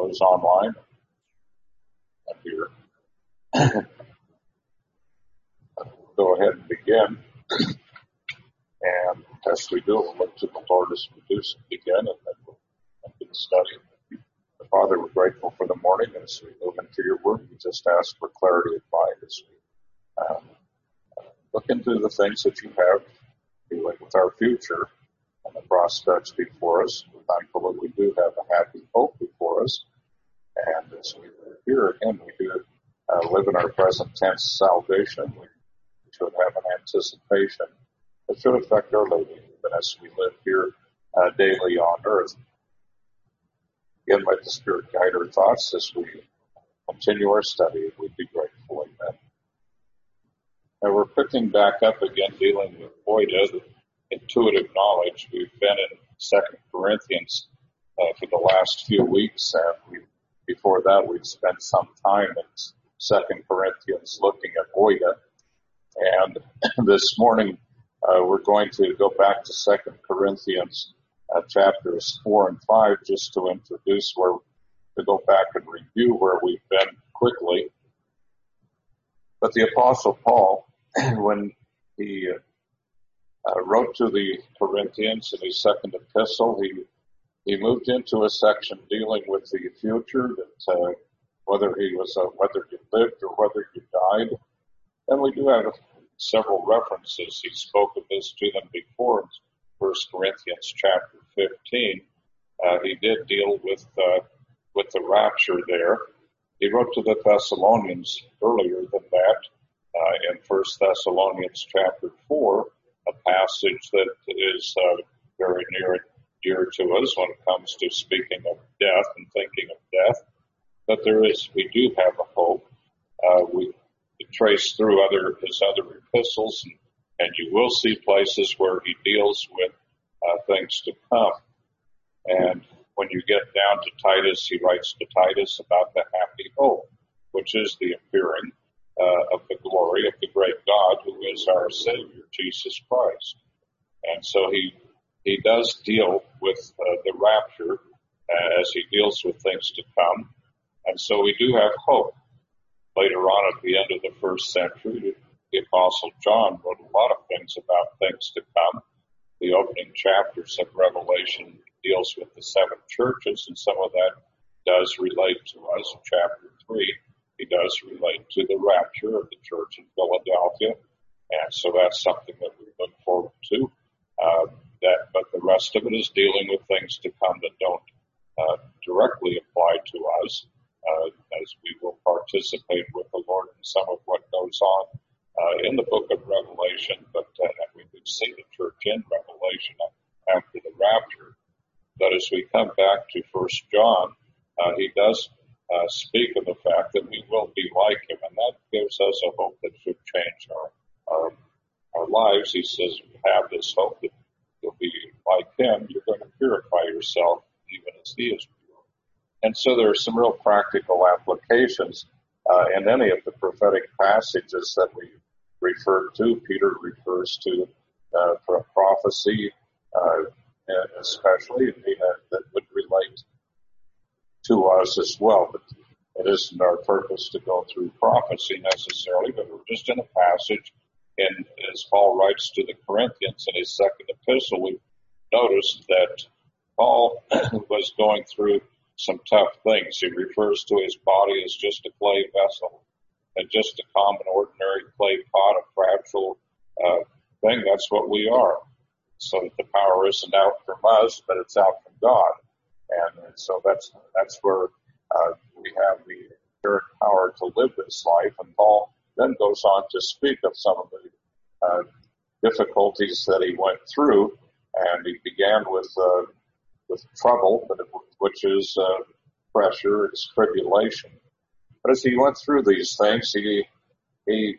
those online and here. Go ahead and begin. And as we do, we'll look to the Lord as we do begin, and then we'll into the study. Father, we're grateful for the morning, and as we move into your word, we just ask for clarity of mind as we look into the things that you have dealing with our future and the prospects before us. We're thankful that we do have a happy hope before us, and as we hear again, we do live in our present tense salvation. We should have an anticipation that should affect our living, even as we live here daily on earth. Again, let the Spirit guide our thoughts as we continue our study. We'd be grateful. Amen. Now we're picking back up again, dealing with Oida, the intuitive knowledge. We've been in 2 Corinthians for the last few weeks, and before that we've spent some time in 2 Corinthians looking at Oida. And this morning we're going to go back to 2 Corinthians chapters 4 and 5 just to go back and review where we've been quickly. But the Apostle Paul, when he wrote to the Corinthians in his second epistle, he moved into a section dealing with the future, that whether you lived or whether you died. And we do have several references. He spoke of this to them before in 1 Corinthians chapter 15. He did deal with the rapture there. He wrote to the Thessalonians earlier than that in 1 Thessalonians chapter 4, a passage that is very near and dear to us when it comes to speaking of death and thinking of death. But we do have a hope. We trace through his other epistles, and you will see places where he deals with things to come. And when you get down to Titus, he writes to Titus about the happy hope, which is the appearing of the glory of the great God who is our Savior, Jesus Christ. And so he does deal with the rapture as he deals with things to come. And so we do have hope. Later on at the end of the first century, the Apostle John wrote a lot of things about things to come. The opening chapters of Revelation deals with the seven churches, and some of that does relate to us. In chapter 3, he does relate to the rapture of the church in Philadelphia, and so that's something that we look forward to. But the rest of it is dealing with things to come that don't directly apply to us, as we will participate with the Lord in some of what goes on in the book of Revelation, but we would see the church in Revelation after the rapture. But as we come back to 1 John, he does speak of the fact that we will be like him, and that gives us a hope that should change our lives. He says, you have this hope that you'll be like him. You're going to purify yourself even as he is pure. And so there are some real practical applications in any of the prophetic passages that we refer to. Peter refers to prophecy, especially that would relate to us as well. But it isn't our purpose to go through prophecy necessarily, but we're just in a passage. And as Paul writes to the Corinthians in his second epistle, we noticed that Paul was going through some tough things. He refers to his body as just a clay vessel, and just a common, ordinary clay pot, a fragile thing. That's what we are. So that the power isn't out from us, but it's out from God. And so that's where we have the inherent power to live this life. And Paul then goes on to speak of some of the difficulties that he went through, and he began with trouble, which is pressure, it's tribulation. But as he went through these things, he'd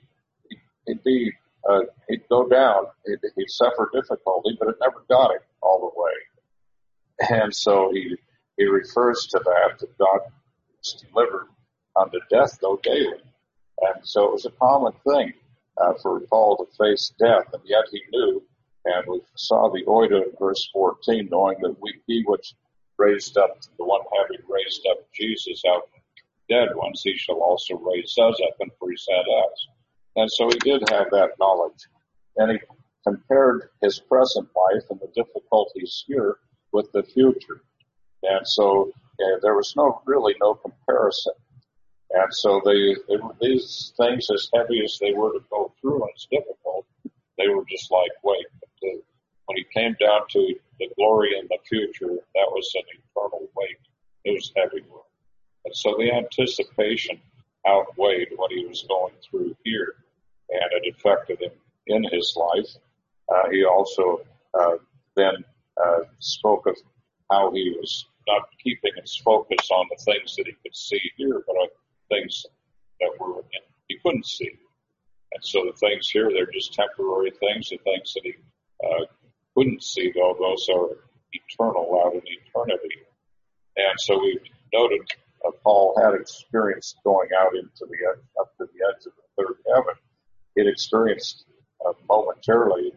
go down, he'd suffer difficulty, but it never got him all the way. And so he refers to that God was delivered unto death, though daily. And so it was a common thing for Paul to face death, and yet he knew, and we saw the oida in verse 14, knowing that he which raised up, the one having raised up Jesus out from dead ones, he shall also raise us up and present us. And so he did have that knowledge. And he compared his present life and the difficulties here with the future. And so there was really no comparison. And so these things, as heavy as they were to go through and as difficult, they were just like weight. But when he came down to the glory in the future, that was an eternal weight. It was heavy work. And so the anticipation outweighed what he was going through here, and it affected him in his life. He also then spoke of how he was not keeping his focus on the things that he could see here, but on things that he couldn't see. And so the things here, they're just temporary things. The things that he couldn't see, though, those are eternal out in eternity. And so we noted Paul had experienced going out up to the edge of the third heaven. He'd experienced momentarily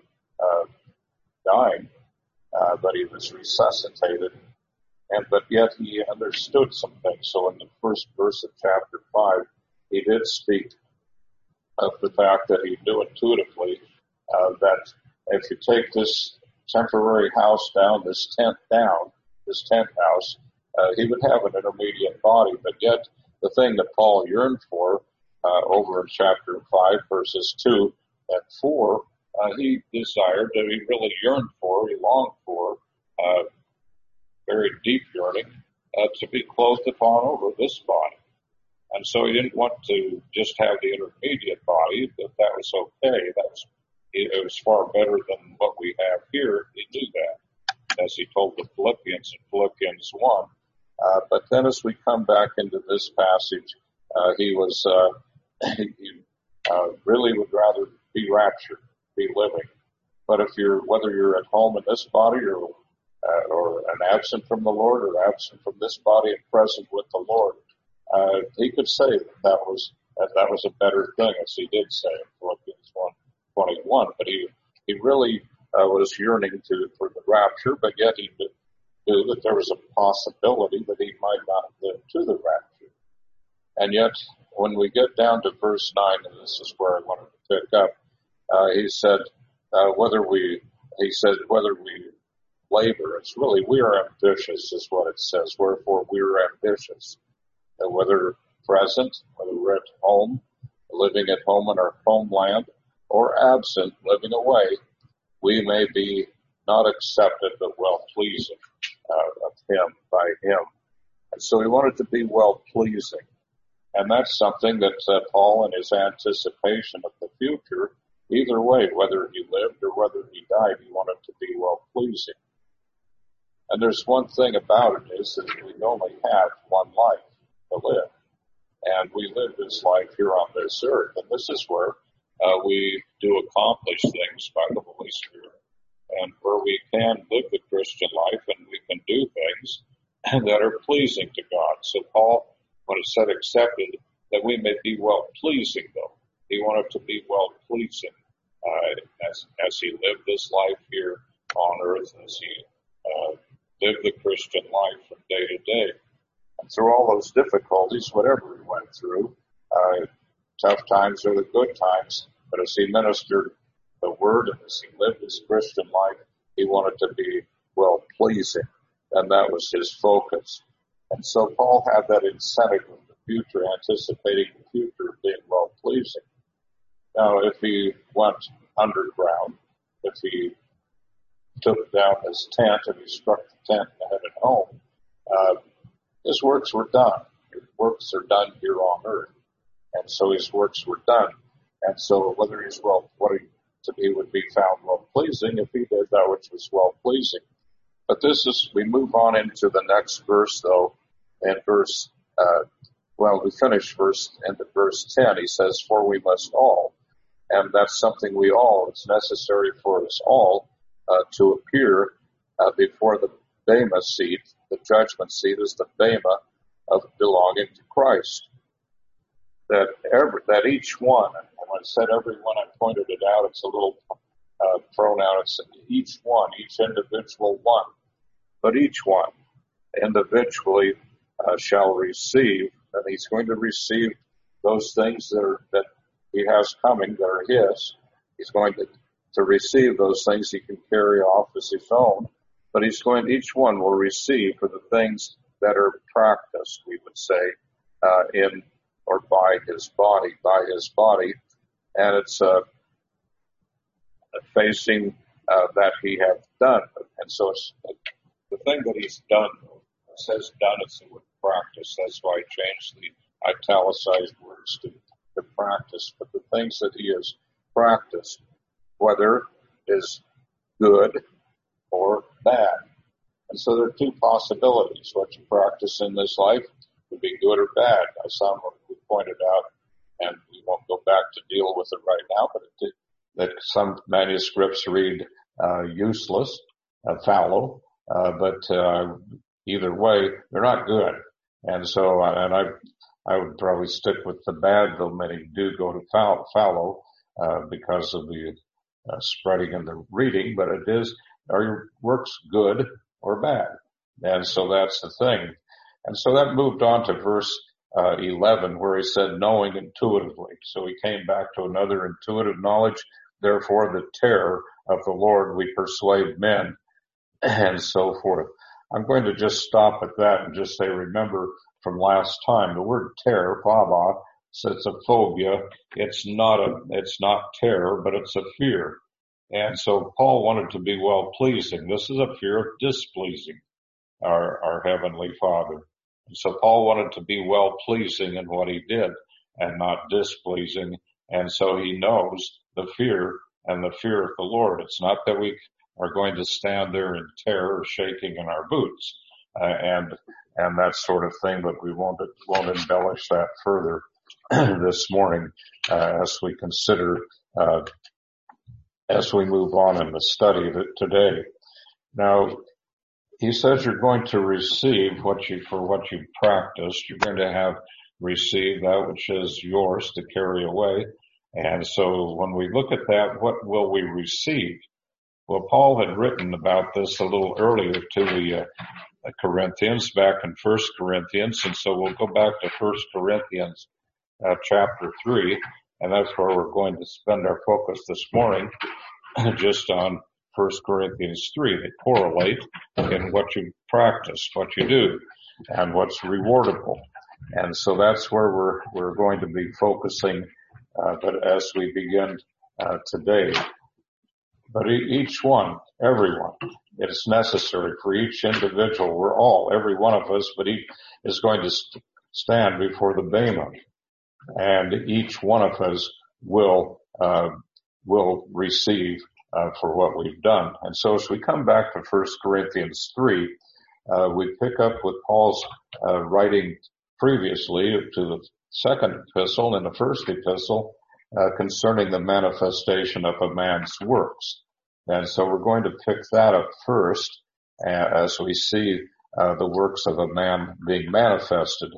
dying, but he was resuscitated. But yet he understood some things. So in the first verse of chapter 5, he did speak of the fact that he knew intuitively that if you take this temporary house down, this tent house, he would have an intermediate body. But yet the thing that Paul yearned for over in chapter 5, verses 2 and 4, he desired, that he really yearned for, he longed for, very deep yearning, to be clothed upon over this body. And so he didn't want to just have the intermediate body, but that was okay. It was far better than what we have here. He knew that, as he told the Philippians in Philippians 1. But then as we come back into this passage, he really would rather be raptured, be living. But whether you're at home in this body or an absent from the Lord or absent from this body and present with the Lord, he could say that was a better thing, as he did say in Philippians 1:21. But he really was yearning for the rapture, but yet he knew that there was a possibility that he might not live to the rapture. And yet, when we get down to verse 9, and this is where I wanted to pick up, he said, whether we labor, it's really, we are ambitious is what it says. Wherefore we are ambitious. And whether present, whether we're at home, living at home in our homeland, or absent, living away, we may be not accepted, but well-pleasing of him, by him. And so he wanted to be well-pleasing. And that's something that Paul, in his anticipation of the future, either way, whether he lived or whether he died, he wanted to be well-pleasing. And there's one thing about it is that we only have one life to live. And we live this life here on this earth. And this is where we do accomplish things by the Holy Spirit. And where we can live the Christian life and we can do things that are pleasing to God. So Paul, when it said accepted, that we may be well-pleasing, though. He wanted to be well-pleasing as he lived this life here on earth, as he lived the Christian life from day to day. And through all those difficulties, whatever he went through, tough times or the good times, but as he ministered the word and as he lived his Christian life, he wanted to be well-pleasing, and that was his focus. And so Paul had that incentive of the future, anticipating the future of being well-pleasing. Now, if he went underground, if he took down his tent and he struck the tent and headed home, his works were done. His works are done here on earth. And so his works were done. And so whether he would be found well-pleasing if he did that which was well-pleasing. But we move on into the next verse, though, and we finish into verse 10. He says, for we must all, and that's something it's necessary for us all to appear before the Bema seat. The judgment seat is the Bema of belonging to Christ. That each one, and when I said everyone, I pointed it out, it's a little pronoun, it's each one, each individual one. But each one individually shall receive, and he's going to receive those things that he has coming that are his. He's going to receive those things he can carry off as his own, but each one will receive for the things that are practiced, we would say, in or by his body, and it's facing that he hath done. And so it's the thing that he's done. It says done, it's the word practice. That's why I changed the italicized words to practice. But the things that he has practiced, whether is good or bad. And so there are two possibilities. What you practice in this life could be good or bad. As some we pointed out, and we won't go back to deal with it right now, but that some manuscripts read useless, fallow, but either way, they're not good. And so, and I would probably stick with the bad, though many do go to fallow because of the spreading and the reading, but it is, are your works good or bad? And so that's the thing. And so that moved on to verse 11, where he said, knowing intuitively. So he came back to another intuitive knowledge. Therefore, the terror of the Lord we persuade men, and so forth. I'm going to just stop at that and just say, remember from last time, the word terror, phobos, so it's a phobia. It's not terror, but it's a fear. And so Paul wanted to be well pleasing. This is a fear of displeasing our Heavenly Father. And so Paul wanted to be well pleasing in what he did and not displeasing. And so he knows the fear and the fear of the Lord. It's not that we are going to stand there in terror, shaking in our boots, and that sort of thing, but we won't embellish that further this morning, as we consider, as we move on in the study of it today. Now, he says you're going to receive for what you practiced. You're going to have received that which is yours to carry away. And so when we look at that, what will we receive? Well, Paul had written about this a little earlier to the Corinthians, back in 1 Corinthians, and so we'll go back to 1 Corinthians chapter 3, and that's where we're going to spend our focus this morning, just on 1 Corinthians 3. They correlate in what you practice, what you do, and what's rewardable. And so that's where we're going to be focusing, but as we begin today. But each one, everyone, it's necessary for each individual. Every one of us, but each is going to stand before the Bema, and each one of us will receive for what we've done. And so as we come back to 1 Corinthians 3, we pick up with Paul's writing previously to the second epistle and the first epistle concerning the manifestation of a man's works. And so we're going to pick that up first as we see the works of a man being manifested.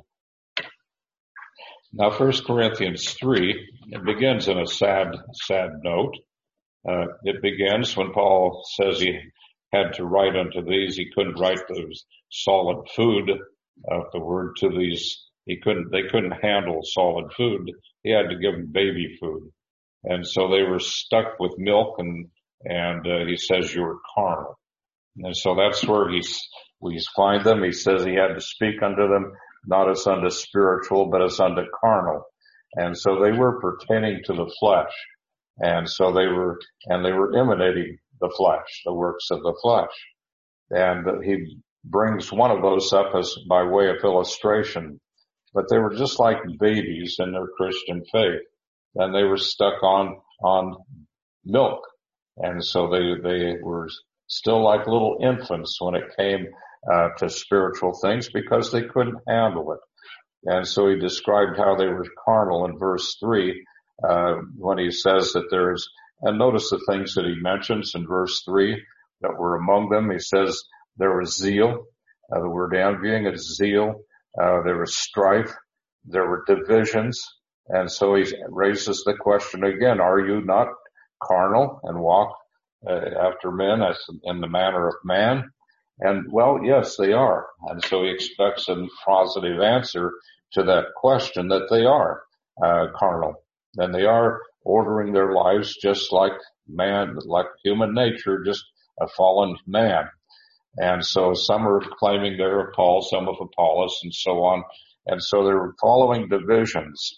Now, 1 Corinthians 3, it begins in a sad note. It begins when Paul says he had to write unto these. He couldn't write those solid food of the word to these. They couldn't handle solid food. He had to give them baby food. And so they were stuck with milk, and he says you're carnal. And so that's where we find them. He says he had to speak unto them, not as unto spiritual, but as unto carnal. And so they were pertaining to the flesh. And so they were imitating the flesh, the works of the flesh. And he brings one of those up as by way of illustration. But they were just like babies in their Christian faith, and they were stuck on milk. And so they were still like little infants when it came to spiritual things, because they couldn't handle it. And so he described how they were carnal in verse 3, when he says that and notice the things that he mentions in verse 3 that were among them. He says there was zeal. The word envying is zeal. There was strife. There were divisions. And so he raises the question again, are you not carnal and walk after men as in the manner of man? And well, yes, they are. And so he expects a positive answer to that question that they are carnal. And they are ordering their lives just like man, like human nature, just a fallen man. And so some are claiming they're of Paul, some of Apollos, and so on. And so they're following divisions.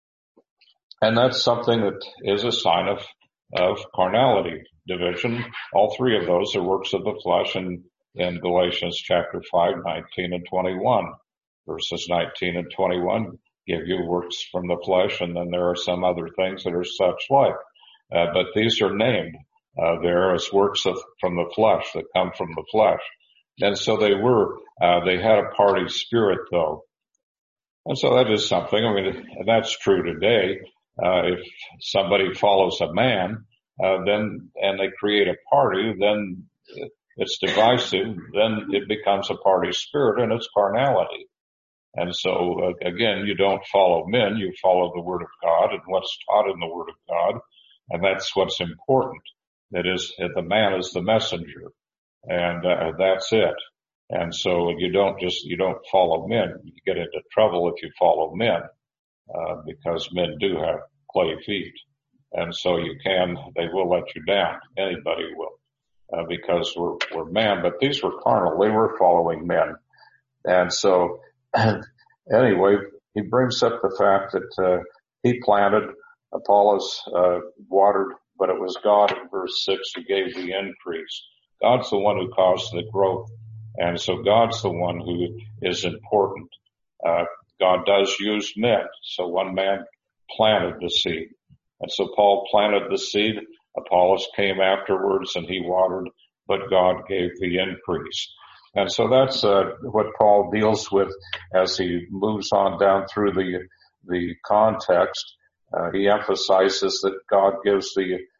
And that's something that is a sign of carnality, division. All three of those are works of the flesh in Galatians chapter 5, 19 and 21. Verses 19 and 21 give you works from the flesh, and then there are some other things that are such like. But these are named there as works from the flesh, that come from the flesh. And so they had a party spirit though. And so that is something, and that's true today. If somebody follows a man, and they create a party, then it's divisive, then it becomes a party spirit and it's carnality. And so, again, you don't follow men, you follow the Word of God and what's taught in the Word of God. And that's what's important. That is, the man is the messenger. And, that's it. And so you don't follow men. You get into trouble if you follow men, because men do have clay feet. And so they will let you down. Anybody will, because we're men, but these were carnal. They were following men. And so, anyway, he brings up the fact that, he planted, Apollos, watered, but it was God in verse 6 who gave the increase. God's the one who caused the growth. And so God's the one who is important. God does use men. So one man planted the seed. And so Paul planted the seed. Apollos came afterwards and he watered, but God gave the increase. And so that's what Paul deals with as he moves on down through the context. He emphasizes that God gives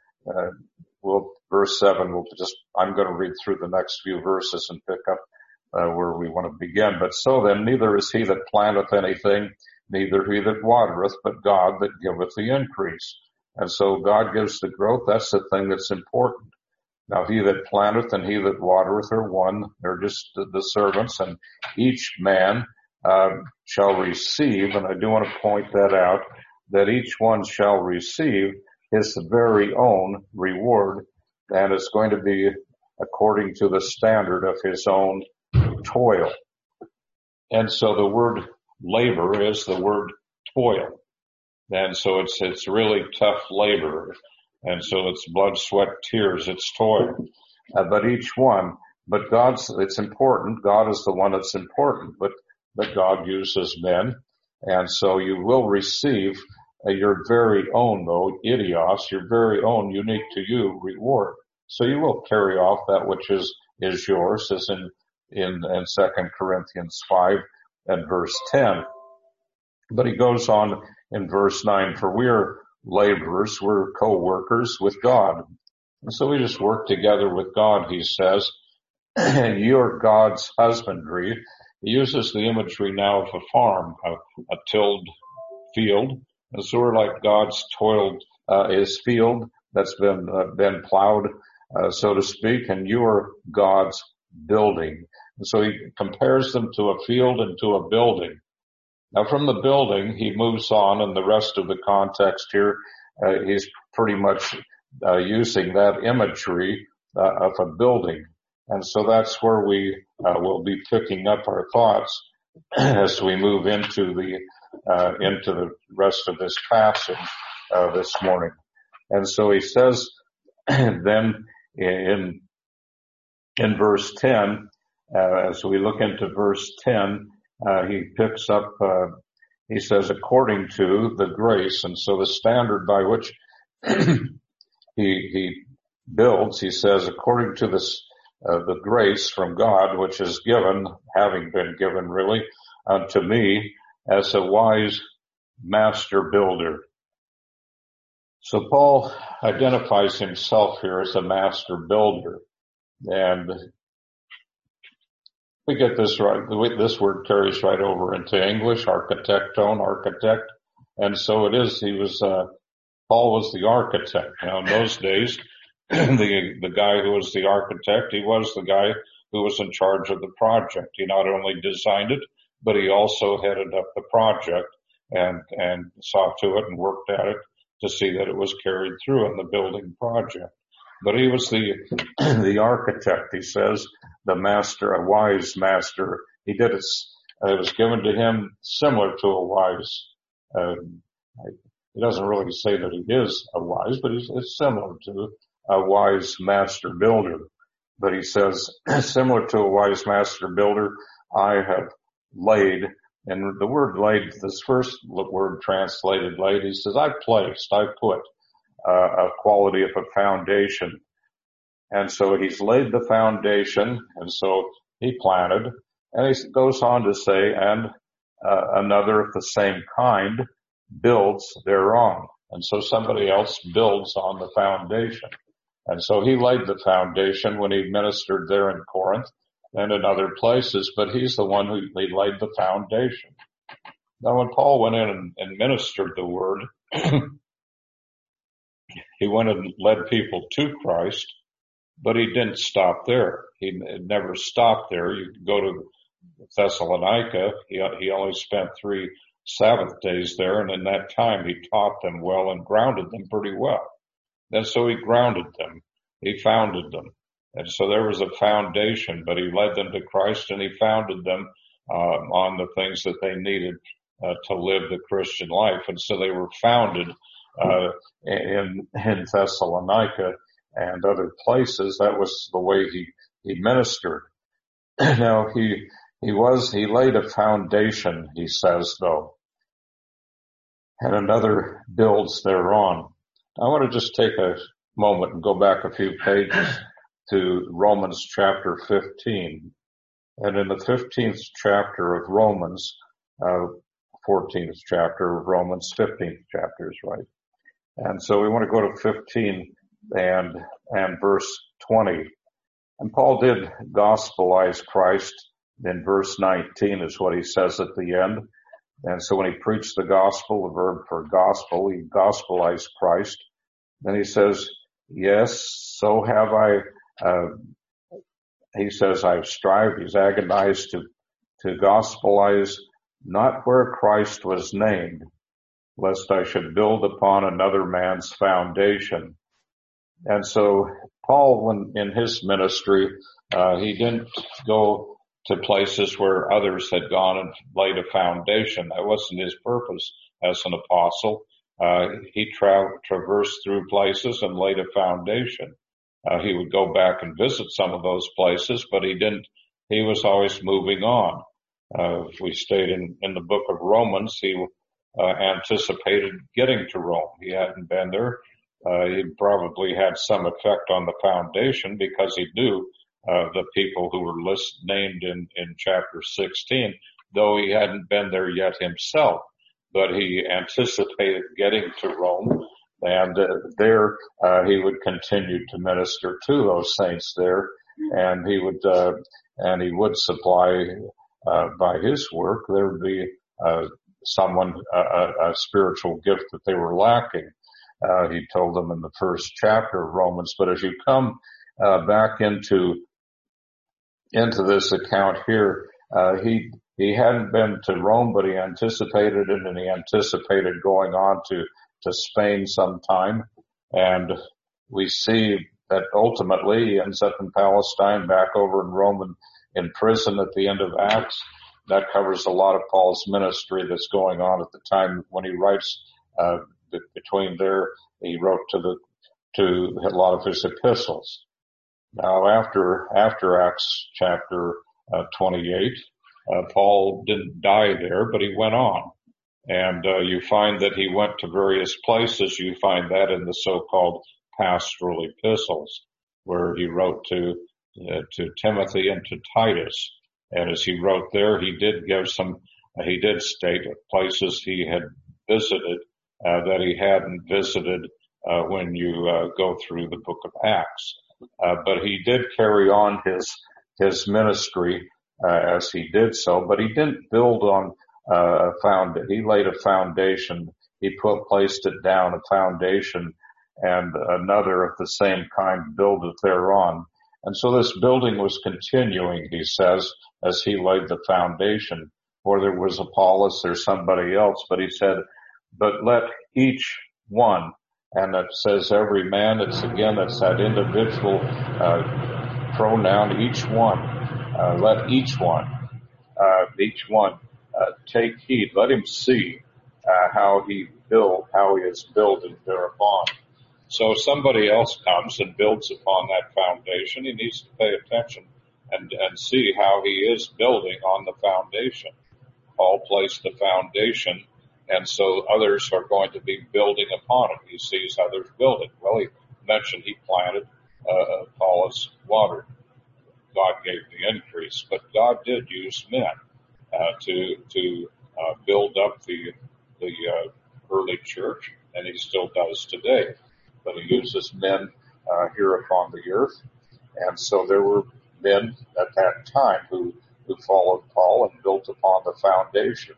verse 7, I'm going to read through the next few verses and pick up where we want to begin. But so then, neither is he that planteth anything, neither he that watereth, but God that giveth the increase. And so God gives the growth. That's the thing that's important. Now he that planteth and he that watereth are one. They're just the servants, and each man shall receive, and I do want to point that out, that each one shall receive his very own reward, and it's going to be according to the standard of his own toil. And so the word labor is the word toil. And so it's really tough labor. And so it's blood, sweat, tears, it's toil. But it's important. God is the one that's important, but God uses men. And so you will receive your very own, though, idios, your very own unique to you reward. So you will carry off that which is yours, as in 2 Corinthians 5 and verse 10. But he goes on in verse 9, for we are laborers, we're co-workers with God. And so we just work together with God, he says, and you're God's husbandry. He uses the imagery now of a farm, a tilled field. And so we're like God's his field that's been plowed, so to speak, and you are God's building. And so he compares them to a field and to a building. Now from the building, he moves on, and the rest of the context here, he's pretty much using that imagery of a building. And so that's where we will be picking up our thoughts as we move into the rest of this passage this morning. And so he says then in verse 10, as we look into verse 10, he picks up, he says, according to the grace. And so the standard by which he builds, he says, according to the grace from God, which is given, having been given really, unto me as a wise master builder. So Paul identifies himself here as a master builder. And we get this right. This word carries right over into English, architectone, architect. And so it is, Paul was the architect. Now in those days, the guy who was the architect, he was the guy who was in charge of the project. He not only designed it, but he also headed up the project and saw to it and worked at it to see that it was carried through in the building project. But he was the architect, he says, the master, a wise master. He did it, it was given to him similar to a wise, he doesn't really say that he is a wise, but it's similar to a wise master builder. But he says, similar to a wise master builder, I have laid, and the word laid, this first word translated laid, he says, I placed, I put a quality of a foundation. And so he's laid the foundation, and so he planted, and he goes on to say, and another of the same kind builds thereon. And so somebody else builds on the foundation. And so he laid the foundation when he ministered there in Corinth and in other places, but he's the one who laid the foundation. Now when Paul went in and ministered the word, he went and led people to Christ, but he didn't stop there. He never stopped there. You can go to Thessalonica. He only spent 3 Sabbath days there, and in that time he taught them well and grounded them pretty well. And so he grounded them. He founded them. And so there was a foundation, but he led them to Christ, and he founded them on the things that they needed to live the Christian life. And so they were founded in Thessalonica and other places. That was the way he ministered. Now he laid a foundation, he says, though, and another builds thereon. I want to just take a moment and go back a few pages to Romans chapter 15. And in the 15th chapter of Romans, 14th chapter of Romans, 15th chapter is right. And so we want to go to 15 and verse 20. And Paul did gospelize Christ. In verse 19 is what he says at the end. And so when he preached the gospel, the verb for gospel, he gospelized Christ. Then he says, yes, so have I, he says, I've strived, he's agonized to gospelize not where Christ was named, lest I should build upon another man's foundation. And so Paul, when in his ministry, he didn't go to places where others had gone and laid a foundation. That wasn't his purpose as an apostle. He traversed through places and laid a foundation. He would go back and visit some of those places, but he was always moving on. If we stayed in the book of Romans, he anticipated getting to Rome. He hadn't been there. He probably had some effect on the foundation because he knew the people who were named in chapter 16, though he hadn't been there yet himself. But he anticipated getting to Rome, and there he would continue to minister to those saints there, and he would supply by his work. There would be someone a spiritual gift that they were lacking. He told them in the first chapter of Romans. But as you come back into this account here, he hadn't been to Rome, but he anticipated it, and he anticipated going on to Spain sometime. And we see that ultimately he ends up in Palestine, back over in Rome, in prison at the end of Acts. That covers a lot of Paul's ministry that's going on at the time when he writes. Between there, he wrote to a lot of his epistles. Now, after Acts chapter 28, Paul didn't die there, but he went on. And you find that he went to various places. You find that in the so-called pastoral epistles, where he wrote to Timothy and to Titus. And as he wrote there, he did state places he had visited that he hadn't visited when you go through the book of Acts. But he did carry on his ministry as he did so, but he didn't build on he laid a foundation. He placed it down, a foundation, and another of the same kind buildeth thereon. And so this building was continuing, he says, as he laid the foundation. Whether it was Apollos or somebody else, but he said, but let each one, and it says every man, it's that individual pronoun, each one, let each one take heed, let him see how he is building thereupon. So if somebody else comes and builds upon that foundation, he needs to pay attention and see how he is building on the foundation. Paul placed the foundation, and so others are going to be building upon it. He sees others building. Well, he mentioned he planted, Apollos watered. God gave the increase, but God did use men to build up the early church, and he still does today. But he uses men here upon the earth, and so there were men at that time who followed Paul and built upon the foundation.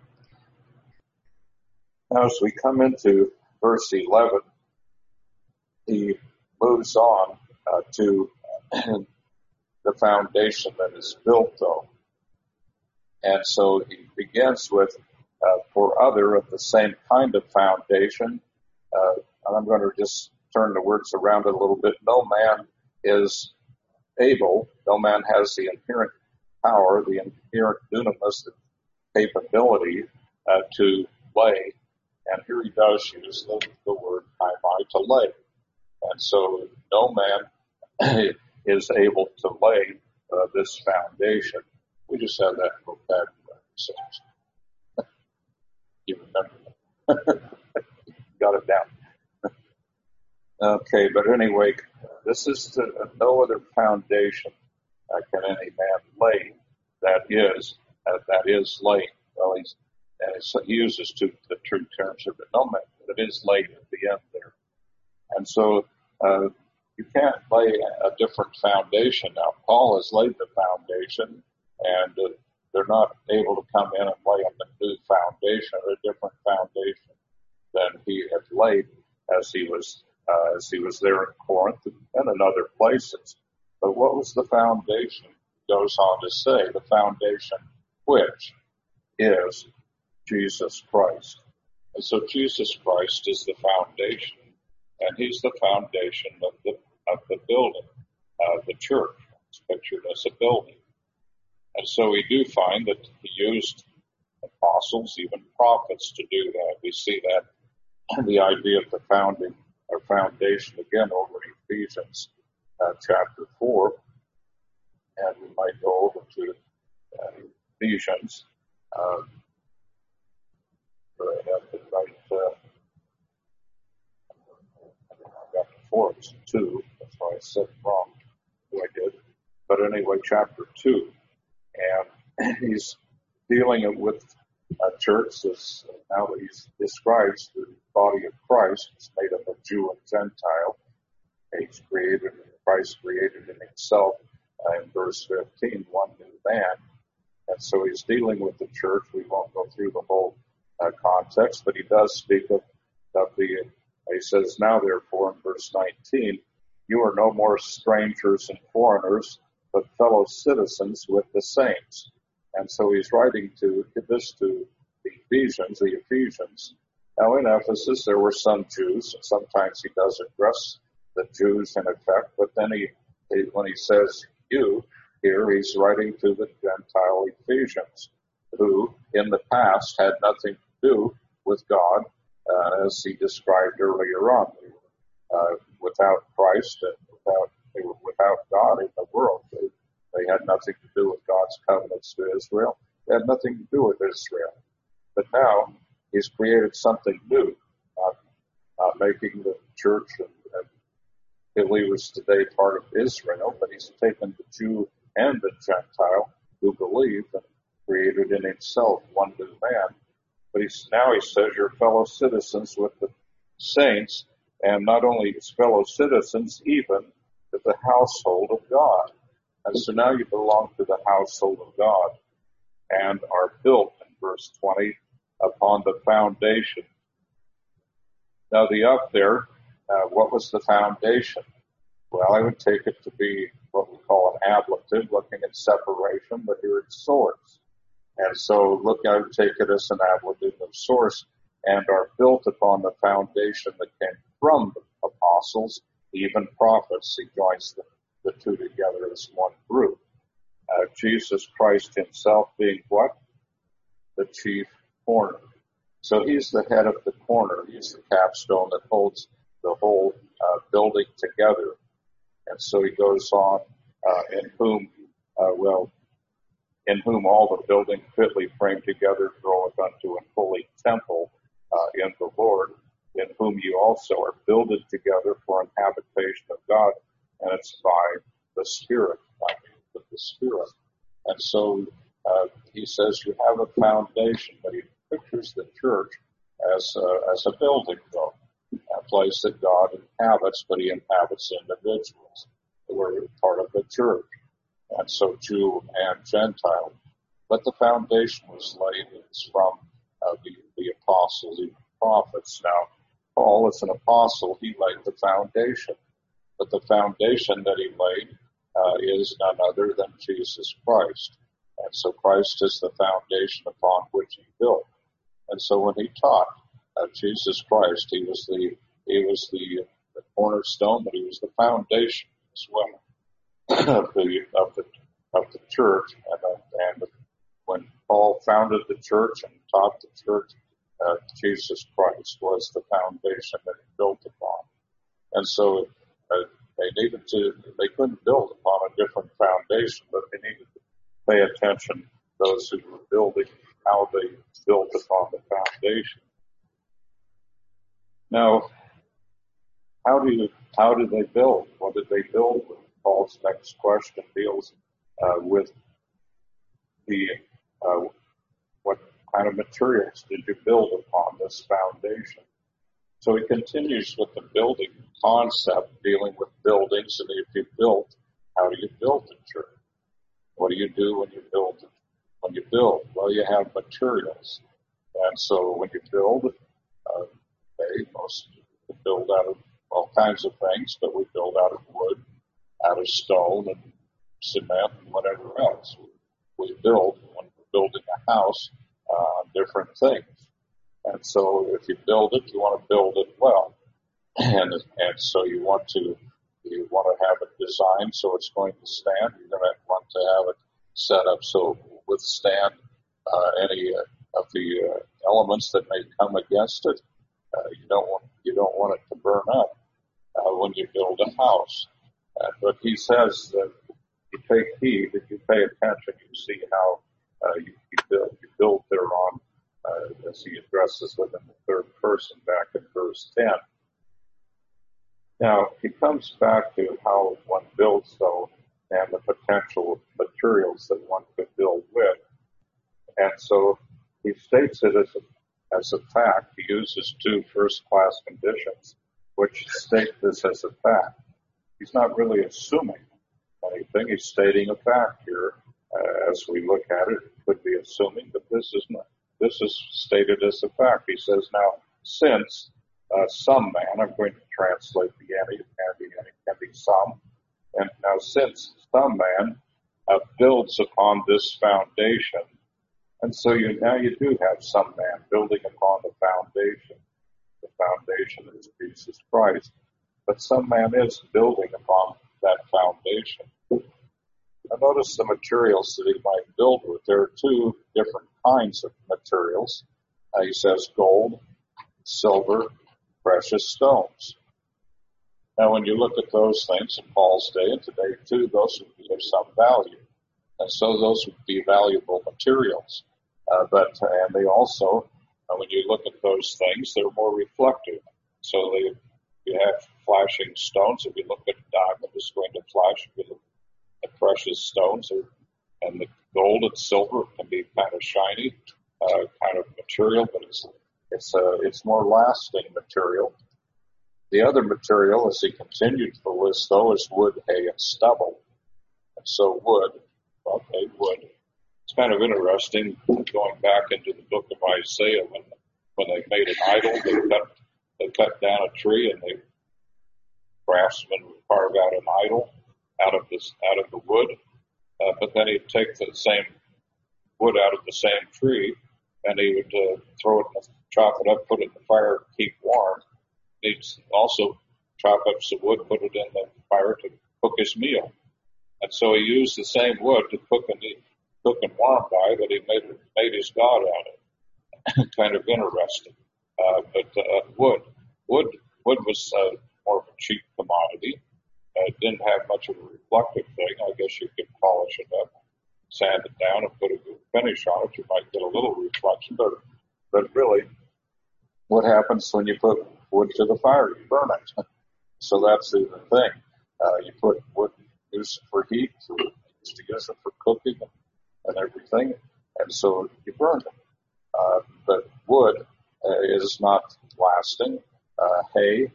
Now, as we come into verse 11, he moves on to the foundation that is built, though. And so he begins with, for other of the same kind of foundation, and I'm going to just turn the words around a little bit. No man is able, no man has the inherent power, the inherent dunamis, the capability to lay. And here he does use the word haimai, to lay. And so no man is able to lay this foundation. We just have that vocabulary. So you remember that. Got it down. Okay, but anyway, this is no other foundation can any man lay that is laid. Well, he uses the true terms of it. No man, that is laid at the end there. And so you can't lay a different foundation. Now, Paul has laid the foundation, and they're not able to come in and lay a new foundation or a different foundation than he had laid as he was there in Corinth and in other places. But what was the foundation? He goes on to say, the foundation which is Jesus Christ. And so Jesus Christ is the foundation, and he's the foundation of the building, the church. It's pictured as a building. And so we do find that he used apostles, even prophets, to do that. We see that the idea of the foundation again over in Ephesians chapter 4, and we might go over to Ephesians. I have to write. I got the 4, it's 2. That's why I said it wrong. I did. But anyway, chapter 2, and he's dealing with a church that's now that he describes the body of Christ. It's made up of Jew and Gentile. Christ created in himself, in verse 15, one new man. And so he's dealing with the church. We won't go through the whole context, but he does speak of he says, now therefore, in verse 19, you are no more strangers and foreigners, but fellow citizens with the saints. And so he's writing this to the Ephesians. Now in Ephesus, there were some Jews. Sometimes he does address the Jews in effect, but then when he says you, here he's writing to the Gentile Ephesians, who in the past had nothing to do with God, as he described earlier on. They were without Christ and they were without God in the world. They had nothing to do with God's covenants to Israel. They had nothing to do with Israel. But now he's created something new, making the church and believers today part of Israel, but he's taken the Jew and the Gentile who believe and created in himself one new man. But he says you're fellow citizens with the saints, and not only his fellow citizens, even with the household of God. And so now you belong to the household of God and are built, in verse 20, upon the foundation. Now the up there, what was the foundation? Well, I would take it to be what we call an ablative, looking at separation, but here it's source. And so I would take it as an ablative of source and are built upon the foundation that came from the apostles, even prophets. He joins the two together as one group. Jesus Christ himself being what? The chief corner. So he's the head of the corner. He's the capstone that holds the whole building together. And so he goes on, in whom all the building fitly framed together groweth unto an holy temple in the Lord, in whom you also are builded together for an habitation of God, and it's by the Spirit, by means of the Spirit. And so he says you have a foundation, but he pictures the church as a building, though, a place that God inhabits, but he inhabits individuals who are part of the church, and so Jew and Gentile. But the foundation was laid. It's from the apostles, even prophets. Now, Paul, as an apostle, he laid the foundation. But the foundation that he laid is none other than Jesus Christ. And so Christ is the foundation upon which he built. And so when he taught Jesus Christ, he was the cornerstone, but he was the foundation as well of the church. And when Paul founded the church and taught the church, Jesus Christ was the foundation that he built upon. And so they couldn't build upon a different foundation, but they needed to pay attention, those who were building, how they built upon the foundation. Now, how do they build? What did they build with? Paul's next question deals with what kind of materials did you build upon this foundation? So he continues with the building concept, dealing with buildings, and if you built, how do you build the church? What do you do when you build it? When you build, well, you have materials. And so when you build, most people build out of all kinds of things, but we build out of wood, out of stone, and cement, and whatever else. We build, when we're building a house, different things. And so if you build it, you want to build it well. And so you want to have it designed so it's going to stand. You're going to want to have it set up so it will withstand any of the elements that may come against it. You don't want it to burn up when you build a house. But he says that you take heed, if you pay attention, you see how you build thereon, as he addresses it in the third person back in verse 10. Now, he comes back to how one builds, though, and the potential materials that one could build with. And so he states it as a fact. He uses two first-class conditions, which state this as a fact. He's not really assuming anything. He's stating a fact here. As we look at it, it could be assuming, but this is stated as a fact. He says, now, since some man, I'm going to translate the any, can be some, and now since some man builds upon this foundation, and so now you do have some man building upon the foundation. The foundation is Jesus Christ, but some man is building upon that foundation. Now notice the materials that he might build with. There are two different kinds of materials. He says gold, silver, precious stones. Now when you look at those things in Paul's day and today too, those would be of some value. And so those would be valuable materials. And they also, when you look at those things, they're more reflective. So you have flashing stones. If you look at a diamond, it's going to flash. If you look at precious stones, and the gold and silver can be kind of shiny, kind of material, but it's more lasting material. The other material, as he continued the list, though, is wood, hay, and stubble. And so wood. It's kind of interesting going back into the book of Isaiah when they made an idol, they cut down a tree and they craftsman would carve out an idol out of the wood, but then he'd take the same wood out of the same tree, and he would throw it, chop it up, put it in the fire, keep warm. He'd also chop up some wood, put it in the fire to cook his meal. And so he used the same wood to cook and warm by, but he made his god out of it. Kind of interesting. But wood was more of a cheap commodity. It didn't have much of a reflective thing. I guess you could polish it up, sand it down, and put a good finish on it. You might get a little reflection, but really, what happens when you put wood to the fire? You burn it. So that's the thing. You put wood, use it for heat, used to use it for cooking and everything, and so you burn it. But wood is not lasting. Hay,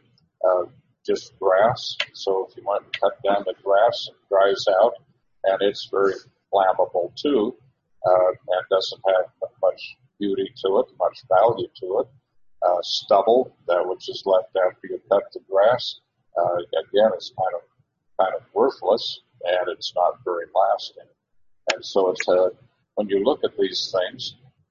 just grass. So if you want to cut down the grass, it dries out, and it's very flammable too, and doesn't have much beauty to it, much value to it. Stubble, which is left after you cut the grass, again, is kind of worthless, and it's not very lasting. And so it's when you look at these things,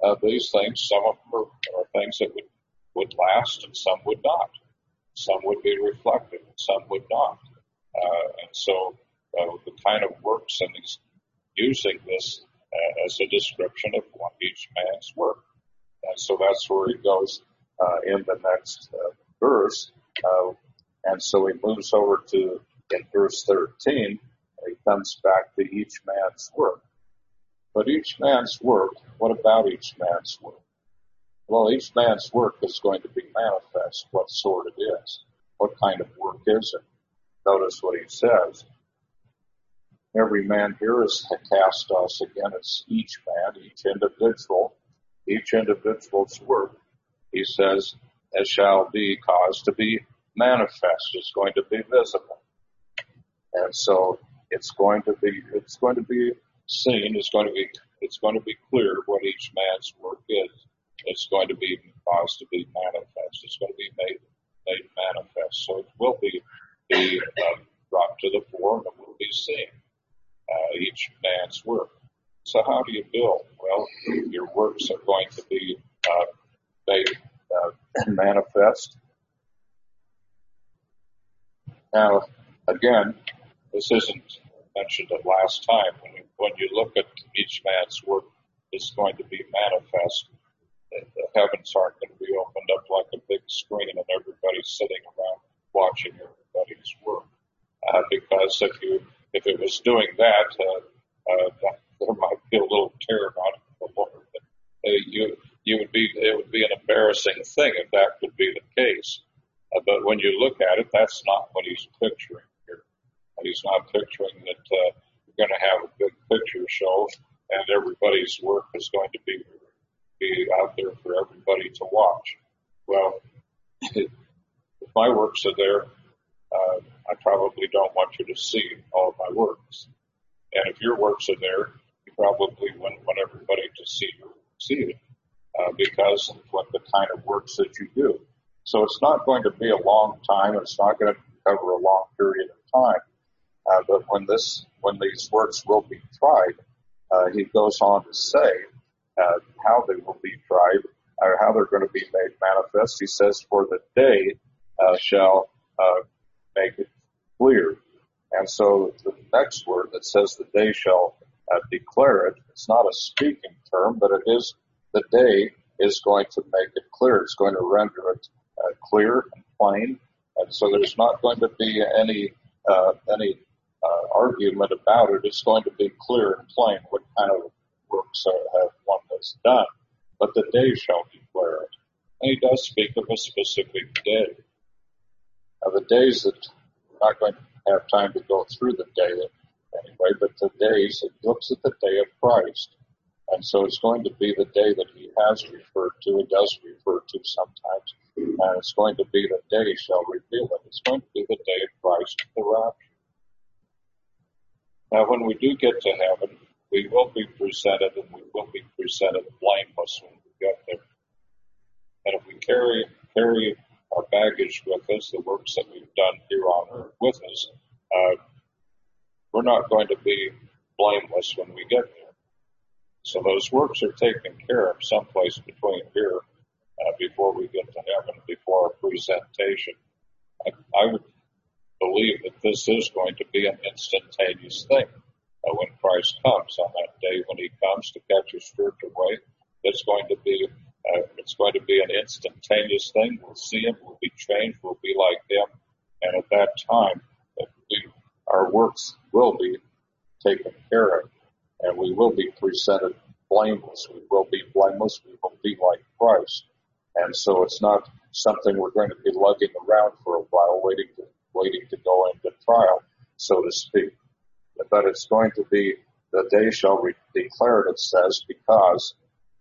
some of them are things that would last, and some would not. Some would be reflective, and some would not. And so the kind of works, and he's using this as a description of each man's work. And so that's where he goes in the next verse. And so he moves over to, in verse 13, he comes back to each man's work. But each man's work, what about each man's work? Well, each man's work is going to be manifest, what sort it is. What kind of work is it? Notice what he says. Every man here is cast us against each man, each individual's work. He says, it shall be caused to be manifest. It's going to be visible. And so it's going to be seen, it's going to be clear what each man's work is. It's going to be caused to be manifest. It's going to be made manifest. So it will be brought to the fore, and it will be seen, each man's work. So how do you build? Well, your works are going to be made manifest. Now, again, this isn't mentioned the last time. When you look at each man's work, it's going to be manifest. The heavens aren't going to be opened up like a big screen and everybody's sitting around watching everybody's work. Because if it was doing that, there might be a little terror on the Lord. It would be an embarrassing thing if that could be the case. But when you look at it, that's not what he's picturing here. He's not picturing that you're going to have a big picture show and everybody's work is going to be out there for everybody to watch. Well, if my works are there, I probably don't want you to see all of my works. And if your works are there, you probably wouldn't want everybody to see it because of what the kind of works that you do. So it's not going to be a long time. It's not going to cover a long period of time. But when these works will be tried, he goes on to say how they will be tried, or how they're going to be made manifest. He says, "For the day shall make it clear." And so the next word that says the day shall declare it, it's not a speaking term, but it is the day is going to make it clear. It's going to render it clear and plain. And so there's not going to be any argument about it. It's going to be clear and plain what kind of works have one has done. But the day shall declare it. And he does speak of a specific day. Now the days that we're not going to have time to go through the day anyway, but the days, it looks at the day of Christ. And so it's going to be the day that he has referred to, it does refer to sometimes, and it's going to be the day shall reveal it. It's going to be the day of Christ, the rapture. Now when we do get to heaven, we will be presented, and we will be presented blameless when we get there. And if we carry our baggage with us, the works that we've done here on earth with us, we're not going to be blameless when we get there. So those works are taken care of someplace between here before we get to heaven, before our presentation. I would believe that this is going to be an instantaneous thing when Christ comes on that day when he comes to catch his church away. It's going to be an instantaneous thing. We'll see him, we'll be changed, we'll be like him, and at that time, our works will be taken care of, and we will be presented blameless. We will be blameless. We will be like Christ, and so it's not something we're going to be lugging around for a while, waiting to go into trial, so to speak. But it's going to be the day shall be declared, it says, because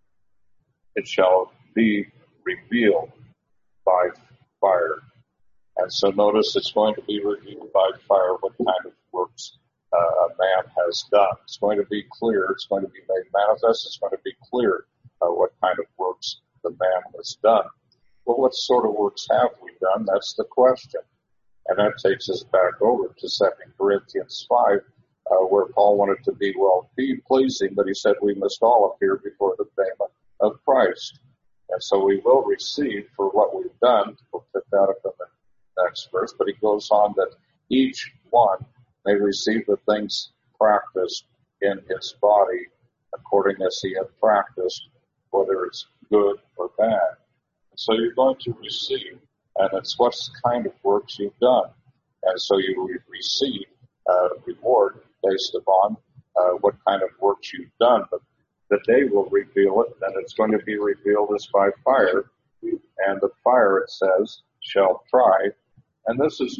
it shall be revealed by fire. And so notice it's going to be revealed by fire what kind of works a man has done. It's going to be clear. It's going to be made manifest. It's going to be clear what kind of works the man has done. Well, what sort of works have we done? That's the question. And that takes us back over to 2 Corinthians 5, where Paul wanted to be pleasing, but he said we must all appear before the fame of Christ. And so we will receive for what we've done. We'll pick that up in the next verse, but he goes on that each one may receive the things practiced in his body according as he had practiced, whether it's good or bad. And so you're going to receive, and it's what kind of works you've done. And so you receive reward based upon what kind of works you've done. But the day will reveal it, and it's going to be revealed as by fire. And the fire, it says, shall try. And this is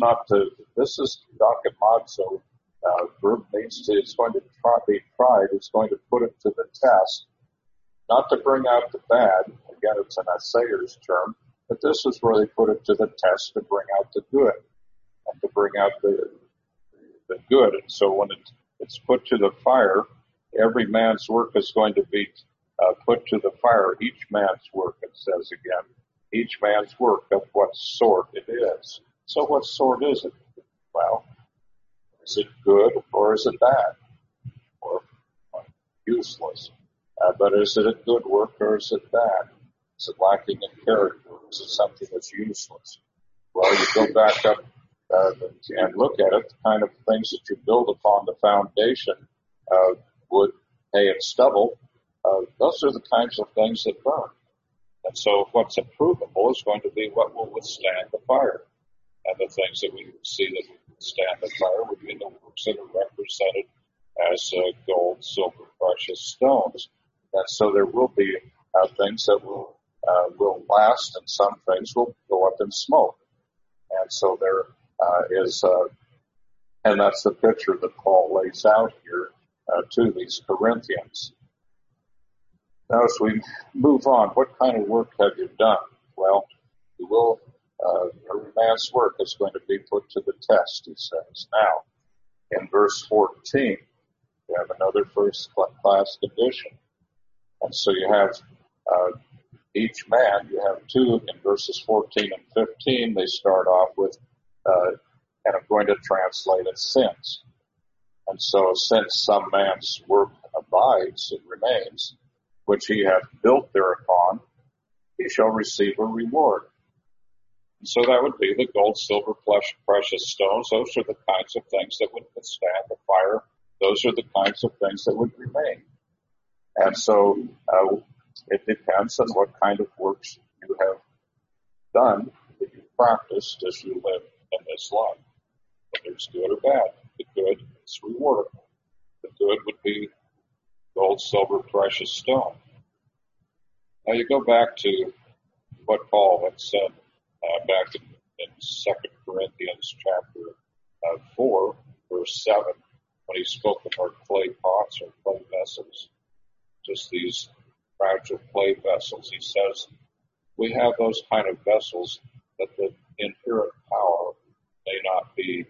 dokimazo. Verb means it's going to be tried. It's going to put it to the test. Not to bring out the bad. Again, it's an assayer's term. But this is where they put it to the test to bring out the good. And to bring out the good. And so when it's put to the fire, every man's work is going to be put to the fire. Each man's work, it says again. Each man's work of what sort it is. So what sort is it? Well, is it good or is it bad? Or useless? But is it a good work or is it bad? Is it lacking in character? Is it something that's useless? Well, you go back up and look at it, the kind of things that you build upon the foundation of wood, hay, and stubble, those are the kinds of things that burn. And so what's improvable is going to be what will withstand the fire. And the things that we see that will withstand the fire would be the works that are represented as gold, silver, precious stones. And so there will be things that will last, and some things will go up in smoke. And so there is, and that's the picture that Paul lays out here to these Corinthians. Now, as we move on, what kind of work have you done? Well, you will. Every man's work is going to be put to the test, he says. Now, in verse 14, you have another first-class condition. And so you have each man, you have two in verses 14 and 15. They start off with, and I'm going to translate it, since. And so since some man's work abides, it remains, which he hath built thereupon, he shall receive a reward. And so that would be the gold, silver, precious stones. Those are the kinds of things that would withstand the fire. Those are the kinds of things that would remain. And so it depends on what kind of works you have done, that you practiced as you live in this life. Whether it's good or bad. The good is rewardable. The good would be gold, silver, precious stone. Now you go back to what Paul had said back in 2 Corinthians chapter 4, verse 7, when he spoke of our clay pots or clay vessels, just these fragile clay vessels. He says, we have those kind of vessels that the inherent power may not be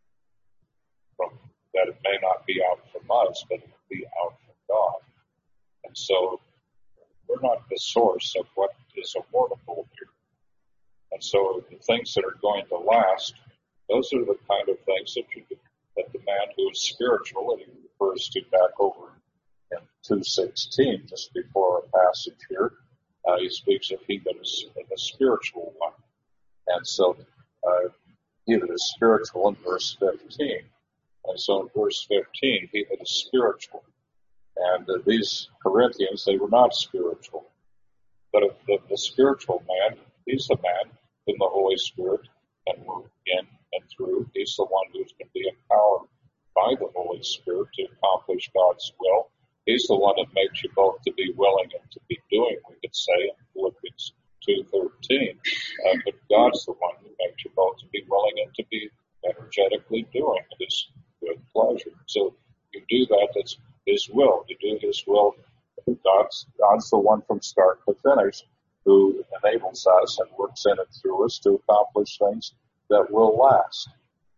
out from us, but it be out from God. And so we're not the source of what is immortal here. And so the things that are going to last, those are the kind of things that the man who is spiritual, and he refers to back over in 2:16, just before our passage here, he speaks of he that is the spiritual one. And so he that is spiritual in verse 15. And so in verse 15, he that is spiritual. And these Corinthians, they were not spiritual. But the spiritual man, he's the man whom the Holy Spirit can work in and through. He's the one who's going to be empowered by the Holy Spirit to accomplish God's will. He's the one that makes you both to be willing and to be doing, we could say in Philippians 2:13. But God's the one who makes you both to be willing and to be energetically doing His good pleasure. So you do that, that's His will. You do His will. God's the one from start to finish who enables us and works in and through us to accomplish things that will last.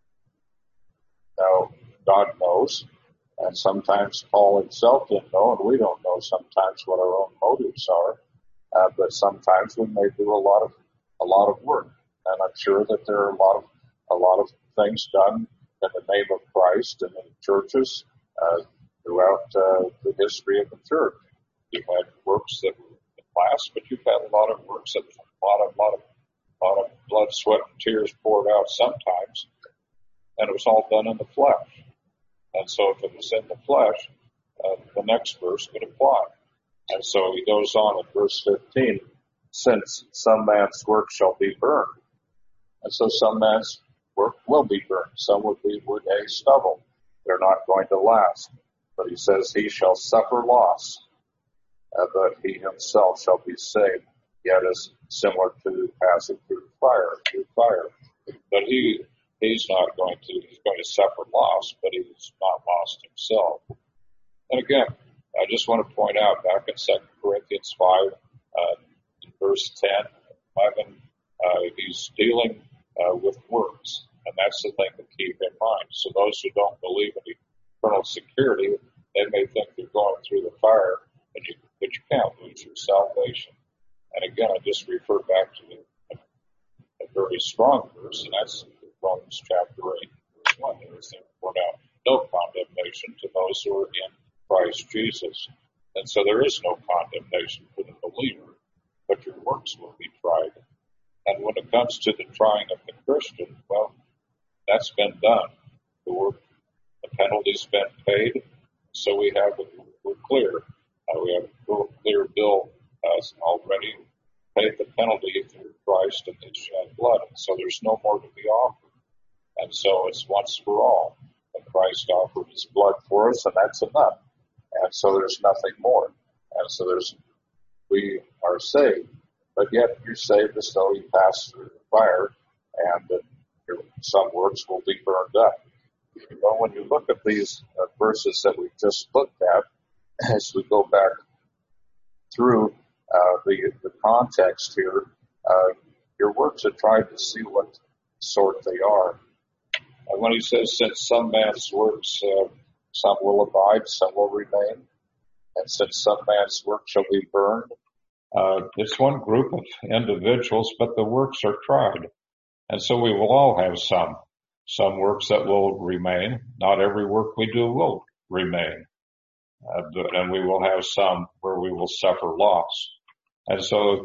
Now, God knows, and sometimes Paul himself didn't know, and we don't know sometimes what our own motives are. But sometimes we may do a lot of work, and I'm sure that there are a lot of things done in the name of Christ and in churches throughout the history of the church. You've had works that last, but you've had a lot of works that a lot of blood, sweat, and tears poured out sometimes, and it was all done in the flesh. And so if it was in the flesh, the next verse would apply. And so he goes on in verse 15, since some man's work shall be burned. And so some man's work will be burned. Some would be wood, hay, stubble. They're not going to last. But he says he shall suffer loss, but he himself shall be saved. Yet is similar to passing through fire. But he's not going to, he's going to suffer loss, but he's not lost himself. And again, I just want to point out back in 2 Corinthians 5, in verse 10, 11, he's dealing with works, and that's the thing to keep in mind. So those who don't believe in eternal security, they may think they're going through the fire, but you can't lose your salvation. And again, I just refer back to a very strong verse, and that's Romans chapter 8, verse 1. There is therefore now no condemnation to those who are in Christ Jesus. And so there is no condemnation for the believer, but your works will be tried. And when it comes to the trying of the Christian, well, that's been done. The penalty's been paid, so we're clear. We have a clear bill already paid the penalty through Christ and His shed blood. And so there's no more to be offered. And so it's once for all. And Christ offered His blood for us, and that's enough. And so there's nothing more. And so we are saved. But yet you're saved as though you pass through the fire, and some works will be burned up. Well, when you look at these verses that we've just looked at, as we go back through the context here, your works are trying to see what sort they are. And when he says, since some man's works, some will abide, some will remain, and since some man's work shall be burned, it's one group of individuals, but the works are tried. And so we will all have some works that will remain. Not every work we do will remain. And we will have some where we will suffer loss. And so,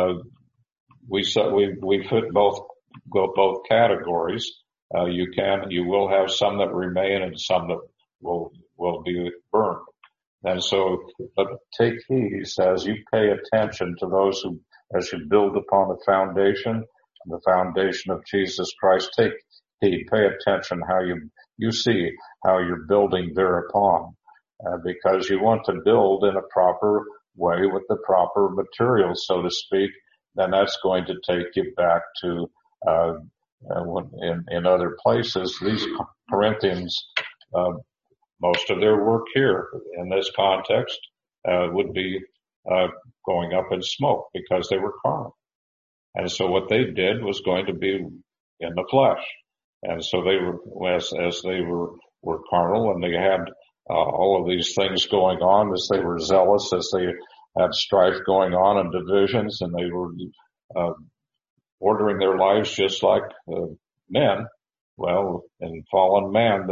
we fit both categories. You will have some that remain and some that will be burned. And so, but take heed, he says, you pay attention to those who, as you build upon the foundation of Jesus Christ, take heed, pay attention how you see how you're building thereupon. Because you want to build in a proper way with the proper materials, so to speak, then that's going to take you back to, in other places, these Corinthians, most of their work here in this context, would be, going up in smoke because they were carnal. And so what they did was going to be in the flesh. And so they were, as they were carnal, and they had all of these things going on, as they were zealous, as they had strife going on and divisions, and they were ordering their lives just like men. Well, in fallen man,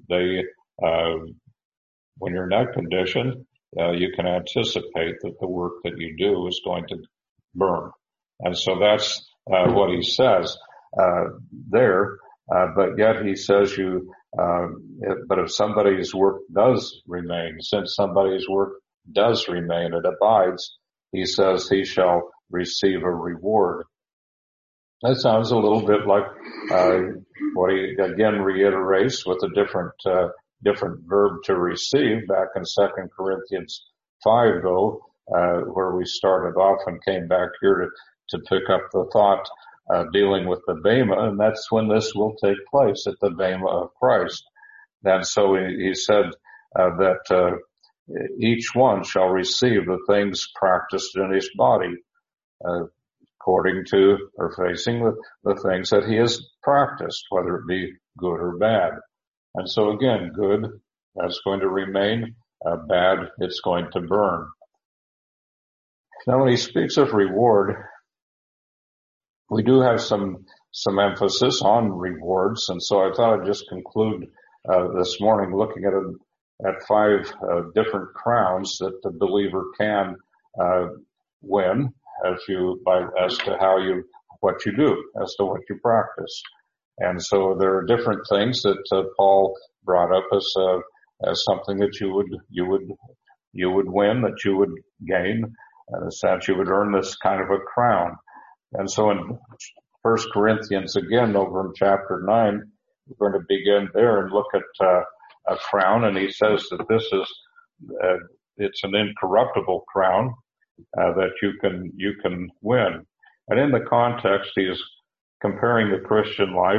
when you're in that condition, you can anticipate that the work that you do is going to burn. And so that's what he says there. But yet he says but if somebody's work does remain, since somebody's work does remain, it abides, he says he shall receive a reward. That sounds a little bit like what he again reiterates with a different verb to receive back in 2 Corinthians 5, though, where we started off and came back here to pick up the thought dealing with the bema, and that's when this will take place, at the bema of Christ. And so he said that each one shall receive the things practiced in his body, according to or facing the things that he has practiced, whether it be good or bad. And so again, good, that's going to remain. Bad, it's going to burn. Now when he speaks of reward, we do have some emphasis on rewards, and so I thought I'd just conclude this morning looking at 5 different crowns that the believer can win as to what you do, as to what you practice. And so there are different things that Paul brought up as something that you would win, that you would gain, that you would earn this kind of a crown. And so in 1 Corinthians again, over in chapter 9, we're going to begin there and look at a crown, and he says that this is it's an incorruptible crown that you can win. And in the context, he is comparing the Christian life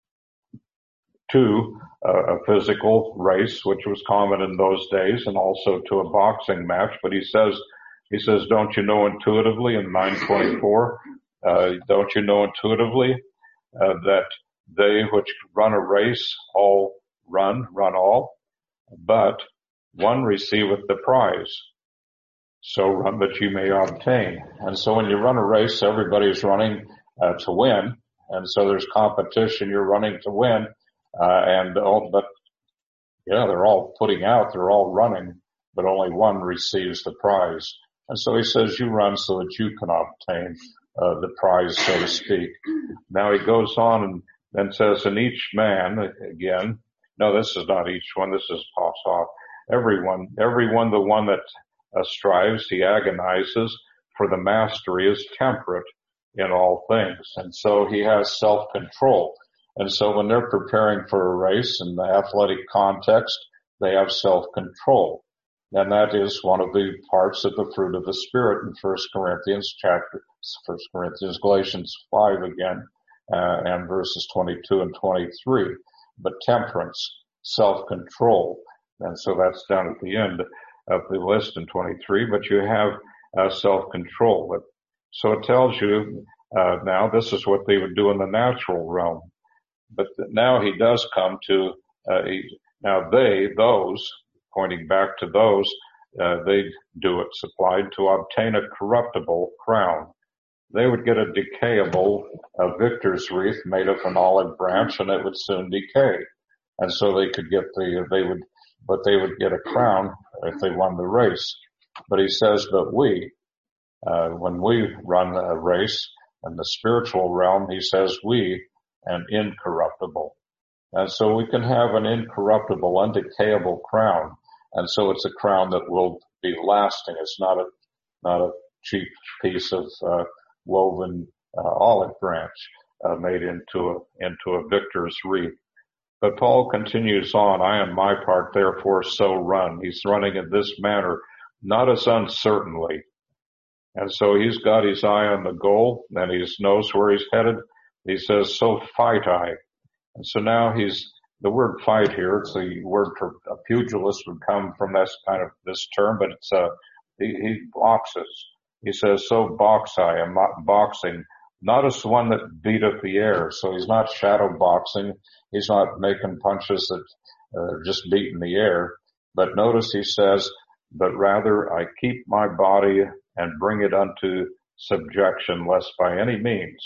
to a physical race, which was common in those days, and also to a boxing match. But he says, don't you know intuitively in 9:24, don't you know intuitively that they which run a race all run all, but one receiveth the prize. So run that you may obtain. And so when you run a race, everybody's running to win. And so there's competition. You're running to win. But they're all putting out. They're all running, but only one receives the prize. And so he says, you run so that you can obtain the prize, so to speak. Now he goes on and then says, and each man, again, no, this is not each one. This is pops off. Everyone, the one that strives, he agonizes, for the mastery is temperate in all things. And so he has self-control. And so when they're preparing for a race in the athletic context, they have self-control. And that is one of the parts of the fruit of the Spirit in Galatians 5 again, and verses 22 and 23. But temperance, self-control. And so that's down at the end of the list in 23, but you have self-control. So it tells you now this is what they would do in the natural realm. But now he does come to, those, pointing back to those, they do it, supplied to obtain a corruptible crown. They would get a decayable victor's wreath made of an olive branch, and it would soon decay. And so they could get they would get a crown if they won the race. But he says that when we run a race in the spiritual realm, he says an incorruptible. And so we can have an incorruptible, undecayable crown. And so it's a crown that will be lasting. It's not a cheap piece of woven olive branch made into a victor's wreath. But Paul continues on, I on my part therefore so run. He's running in this manner, not as uncertainly. And so he's got his eye on the goal, and he knows where he's headed. He says, so fight I. And so now the word fight here, it's the word for a pugilist would come from this term, but it's he boxes. He says, so box I. I'm not boxing, not as one that beateth the air. So he's not shadow boxing. He's not making punches that are just beating the air. But notice he says, but rather I keep my body and bring it unto subjection, lest by any means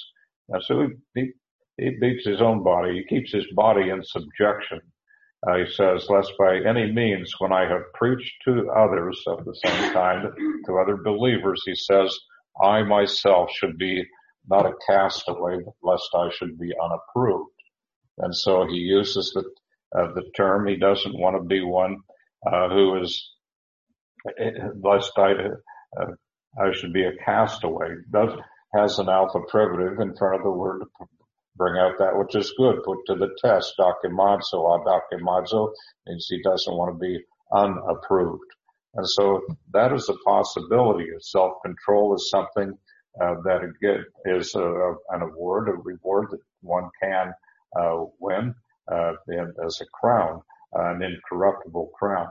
And so he beats his own body. He keeps his body in subjection. He says, lest by any means, when I have preached to others of the same kind, to other believers, he says, I myself should be not a castaway, lest I should be unapproved. And so he uses the term. He doesn't want to be one who is, lest I should be a castaway. Has an alpha privative in front of the word to bring out that which is good, put to the test. Dokimazo means he doesn't want to be unapproved. And so that is a possibility. Self-control is something that again is an award, a reward that one can win as a crown, an incorruptible crown.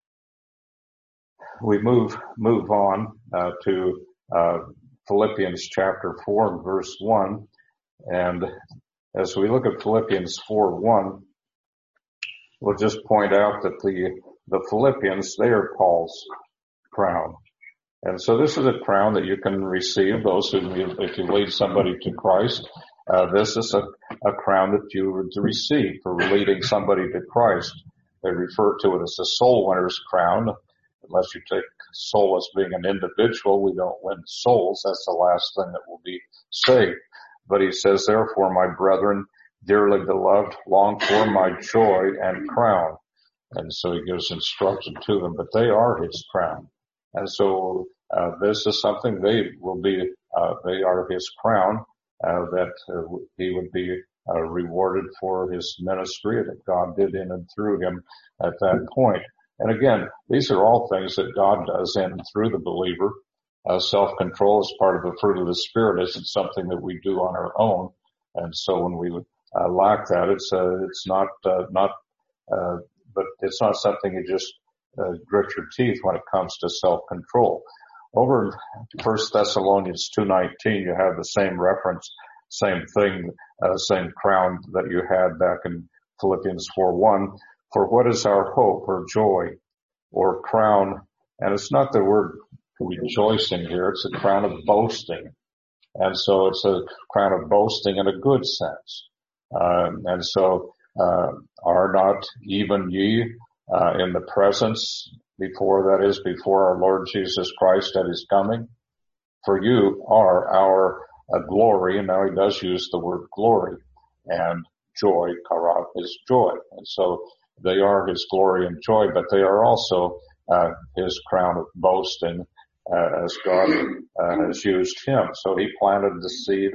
We move on to Philippians chapter 4 and verse 1. And as we look at Philippians 4:1, we'll just point out that the Philippians, they are Paul's crown. And so this is a crown that you can receive, if you lead somebody to Christ. This is a crown that you would receive for leading somebody to Christ. They refer to it as the soul winner's crown. Unless you take soul as being an individual, we don't win souls. That's the last thing that will be saved. But he says, therefore, my brethren, dearly beloved, long for my joy and crown. And so he gives instruction to them, but they are his crown. And so this is something they are his crown, that he would be rewarded for his ministry that God did in and through him at that point. And again, these are all things that God does in and through the believer. Self-control is part of the fruit of the Spirit. Isn't something that we do on our own. And so when we lack that, it's not something you just grit your teeth when it comes to self-control. Over in 1 Thessalonians 2:19, you have the same reference, same thing, same crown that you had back in Philippians 4:1. For what is our hope or joy or crown? And it's not the word rejoicing here. It's a crown of boasting. And so it's a crown of boasting in a good sense. And so, are not even ye, in the presence before our Lord Jesus Christ at his coming? For you are our glory. And now he does use the word glory, and joy, kara, is joy. And so they are his glory and joy, but they are also his crown of boasting, as God has used him. So he planted the seed,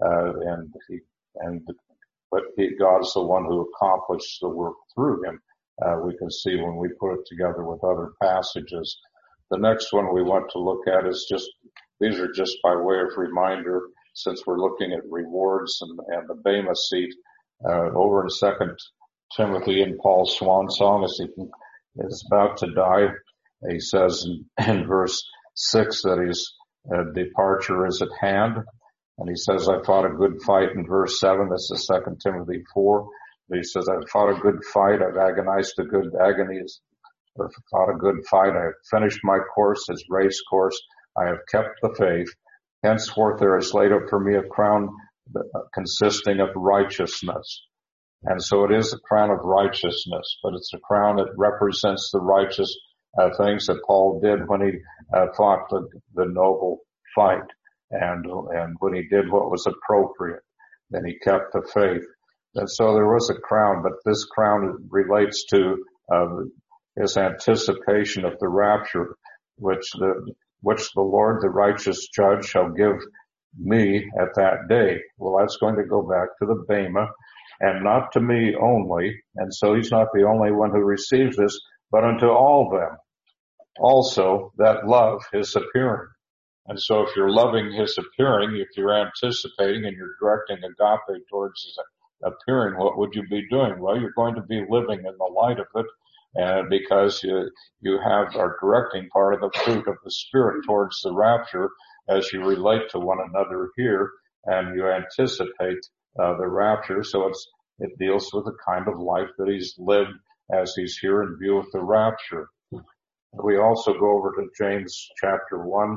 but God's the one who accomplished the work through him. We can see when we put it together with other passages. The next one we want to look at is these are just by way of reminder, since we're looking at rewards and the Bema seat, over in 2 Timothy in Paul's swan song as he is about to die. He says in verse 6 that his departure is at hand. And he says, I fought a good fight in verse 7. This is 2 Timothy 4. He says, I've fought a good fight. I've agonized a good agonies. I've fought a good fight. I have finished my course, his race course. I have kept the faith. Henceforth there is laid up for me a crown consisting of righteousness. And so it is a crown of righteousness, but it's a crown that represents the righteous things that Paul did when he fought the noble fight, and when he did what was appropriate. Then he kept the faith. And so there was a crown, but this crown relates to his anticipation of the rapture, which the Lord, the righteous judge, shall give me at that day. Well, that's going to go back to the Bema, and not to me only. And so he's not the only one who receives this, but unto all them also that love his appearing. And so if you're loving his appearing, if you're anticipating and you're directing agape towards his appearing, what would you be doing? Well, you're going to be living in the light of it, because you are directing part of the fruit of the Spirit towards the rapture as you relate to one another here, and you anticipate the rapture. So it deals with the kind of life that he's lived as he's here in view of the rapture. We also go over to James chapter 1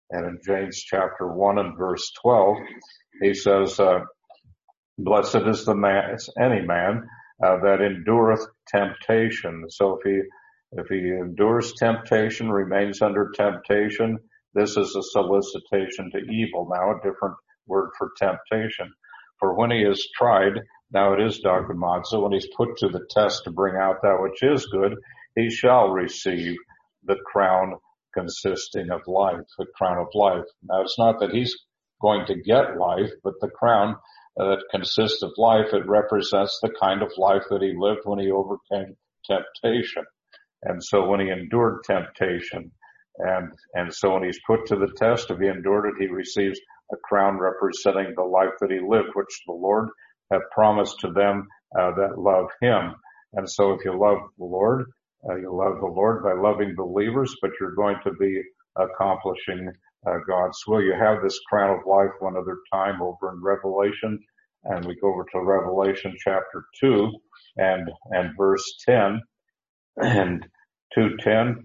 And in James chapter 1 and verse 12, he says, blessed is any man that endureth temptation. So if he endures temptation, remains under temptation, this is a solicitation to evil. Now a different word for temptation. For when he is tried, now it is dogmazo, when he's put to the test to bring out that which is good, he shall receive the crown consisting of life, the crown of life. Now it's not that he's going to get life, but the crown that consists of life, it represents the kind of life that he lived when he overcame temptation. And so when he endured temptation, and so when he's put to the test, if he endured it, he receives a crown representing the life that he lived, which the Lord had promised to them that love him. And so if you love the Lord, you love the Lord by loving believers, but you're going to be accomplishing God's will. You have this crown of life one other time over in Revelation, and we go over to Revelation chapter 2 and verse 10 and 2:10.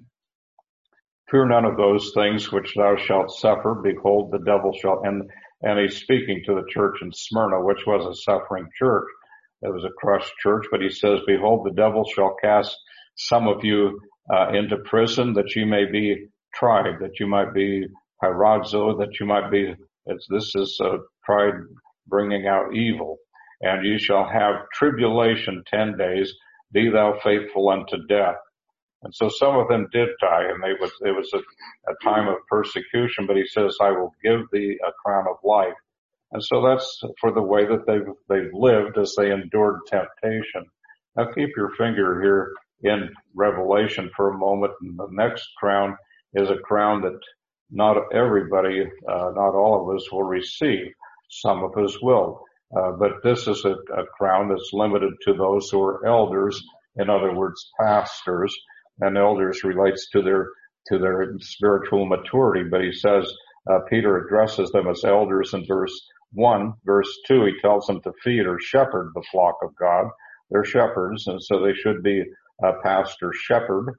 Fear none of those things which thou shalt suffer. Behold, the devil shall, and he's speaking to the church in Smyrna, which was a suffering church. It was a crushed church, but he says, behold, the devil shall cast some of you into prison, that you may be tried, that you might be pyrazo, that you might be, this is tried bringing out evil. And you shall have tribulation 10 days, be thou faithful unto death. And so some of them did die, and it was a time of persecution, but he says, I will give thee a crown of life. And so that's for the way that they've lived as they endured temptation. Now keep your finger here in Revelation for a moment, and the next crown is a crown that not everybody, not all of us will receive. Some of us will. But this is a crown that's limited to those who are elders, in other words, pastors. And elders relates to their spiritual maturity. But he says, Peter addresses them as elders in verse 1. Verse 2, he tells them to feed or shepherd the flock of God. They're shepherds, and so they should be a pastor shepherd,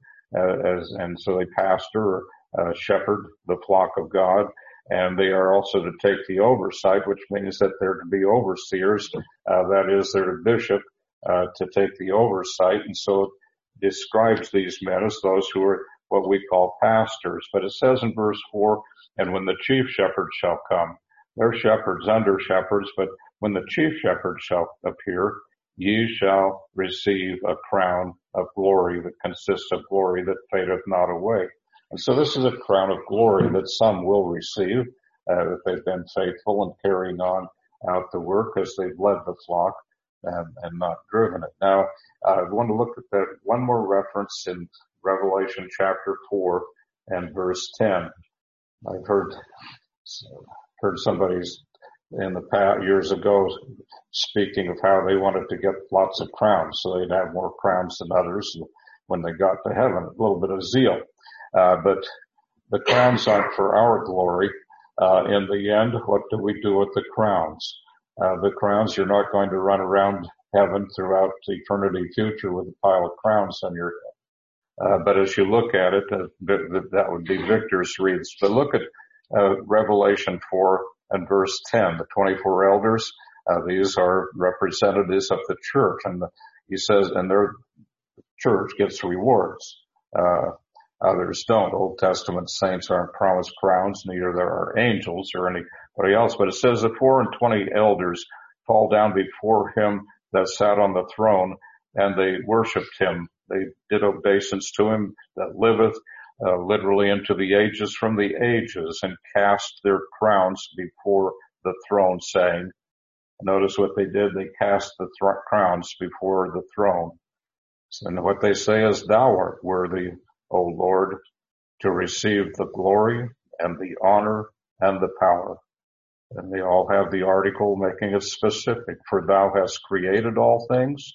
and so they pastor or shepherd the flock of God. And they are also to take the oversight, which means that they're to be overseers. That is, they're a bishop to take the oversight. And so it describes these men as those who are what we call pastors. But it says in verse 4, and when the chief shepherd shall come, they're shepherds under shepherds, but when the chief shepherd shall appear, ye shall receive a crown of glory that consists of glory that fadeth not away. And so this is a crown of glory that some will receive if they've been faithful and carrying on out the work as they've led the flock and not driven it. Now, I want to look at that one more reference in Revelation chapter 4 and verse 10. I've heard somebody's in the past years ago speaking of how they wanted to get lots of crowns, so they'd have more crowns than others when they got to heaven. A little bit of zeal. But the crowns aren't for our glory. In the end, what do we do with the crowns? The crowns, you're not going to run around heaven throughout eternity future with a pile of crowns on your head. But as you look at it, that would be victor's wreaths. But look at Revelation 4 and verse 10, the 24 elders. These are representatives of the church. And he says, and their church gets rewards. Others don't. Old Testament saints aren't promised crowns, neither there are angels or anybody else. But it says the 24 elders fall down before him that sat on the throne, and they worshipped him. They did obeisance to him that liveth, literally into the ages from the ages, and cast their crowns before the throne, saying, notice what they did. They cast the crowns before the throne. And what they say is, thou art worthy, O Lord, to receive the glory and the honor and the power. And they all have the article making it specific. For thou hast created all things,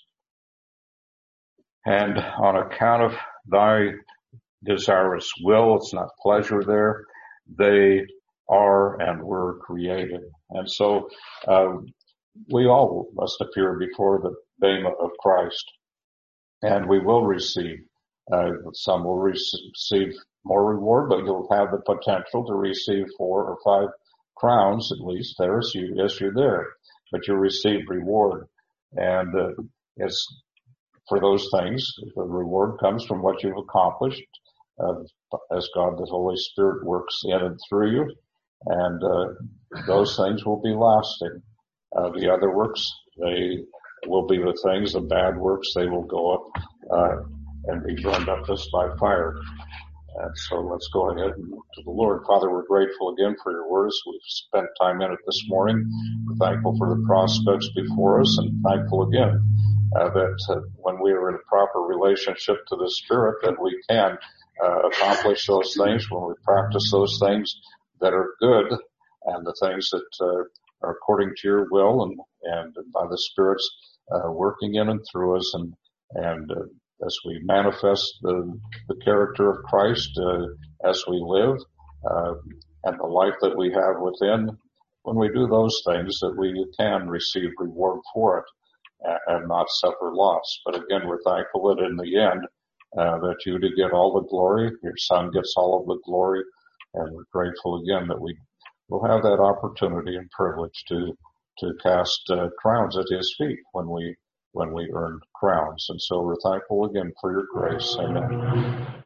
and on account of thy desirous will, it's not pleasure there, they are and were created. And so we all must appear before the bema of Christ, and we will receive. Some will receive more reward, but you'll have the potential to receive 4 or 5 crowns at least there as you're there. But you'll receive reward. And it's for those things, the reward comes from what you've accomplished as God the Holy Spirit works in and through you. And those things will be lasting. The other works, they will be the things, the bad works, they will go up and be burned up as by fire. And so let's go ahead and look to the Lord. Father, we're grateful again for your words. We've spent time in it this morning. We're thankful for the prospects before us, and thankful again that when we are in a proper relationship to the Spirit, that we can accomplish those things when we practice those things that are good and the things that are according to your will and by the Spirit's working in and through us, and as we manifest the character of Christ as we live and the life that we have within, when we do those things, that we can receive reward for it and not suffer loss. But again, we're thankful that in the end that you do get all the glory, your Son gets all of the glory, and we're grateful again that we will have that opportunity and privilege to cast crowns at his feet when we earn crowns. And so we're thankful again for your grace. Amen.